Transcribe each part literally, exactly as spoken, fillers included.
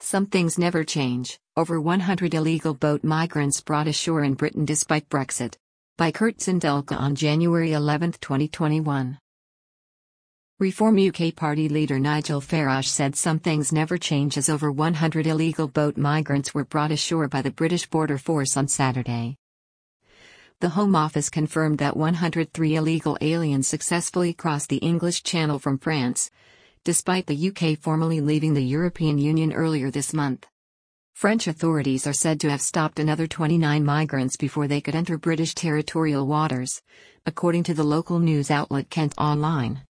Some things never change. Over one hundred illegal boat migrants brought ashore in Britain despite Brexit. By Kurt Zindelka on January eleventh, twenty twenty-one. Reform U K Party leader Nigel Farage said some things never change as over one hundred illegal boat migrants were brought ashore by the British Border Force on Saturday. The Home Office confirmed that one hundred three illegal aliens successfully crossed the English Channel from France, despite the U K formally leaving the European Union earlier this month. French authorities are said to have stopped another twenty-nine migrants before they could enter British territorial waters, according to the local news outlet Kent Online.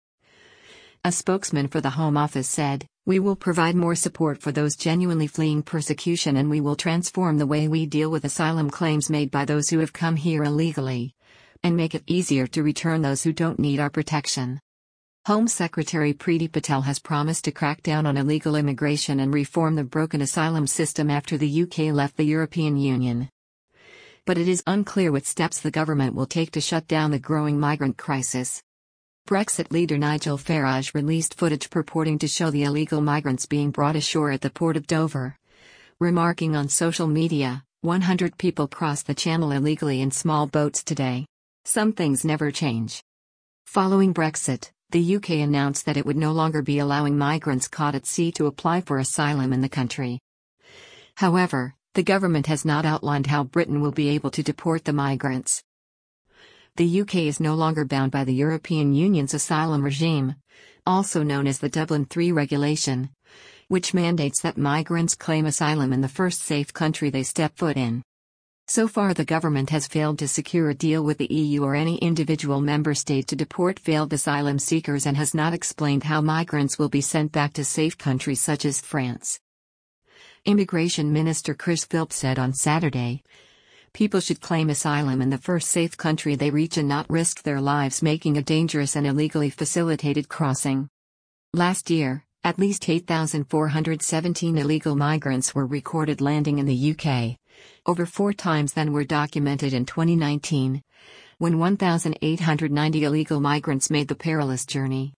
A spokesman for the Home Office said, "We will provide more support for those genuinely fleeing persecution, and we will transform the way we deal with asylum claims made by those who have come here illegally, and make it easier to return those who don't need our protection." Home Secretary Priti Patel has promised to crack down on illegal immigration and reform the broken asylum system after the U K left the European Union. But it is unclear what steps the government will take to shut down the growing migrant crisis. Brexit leader Nigel Farage released footage purporting to show the illegal migrants being brought ashore at the port of Dover, remarking on social media, one hundred people crossed the channel illegally in small boats today. Some things never change. Following Brexit, the U K announced that it would no longer be allowing migrants caught at sea to apply for asylum in the country. However, the government has not outlined how Britain will be able to deport the migrants. The U K is no longer bound by the European Union's asylum regime, also known as the Dublin three regulation, which mandates that migrants claim asylum in the first safe country they step foot in. So far, the government has failed to secure a deal with the E U or any individual member state to deport failed asylum seekers and has not explained how migrants will be sent back to safe countries such as France. Immigration Minister Chris Philp said on Saturday, "People should claim asylum in the first safe country they reach and not risk their lives making a dangerous and illegally facilitated crossing." Last year, at least eight thousand four hundred seventeen illegal migrants were recorded landing in the U K. Over four times then were documented in twenty nineteen, when one thousand eight hundred ninety illegal migrants made the perilous journey.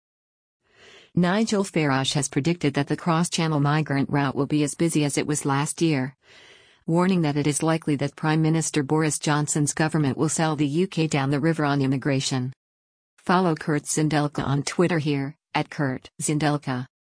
Nigel Farage has predicted that the cross-channel migrant route will be as busy as it was last year, warning that it is likely that Prime Minister Boris Johnson's government will sell the U K down the river on immigration. Follow Kurt Zindelka on Twitter here, at Kurt Zindelka.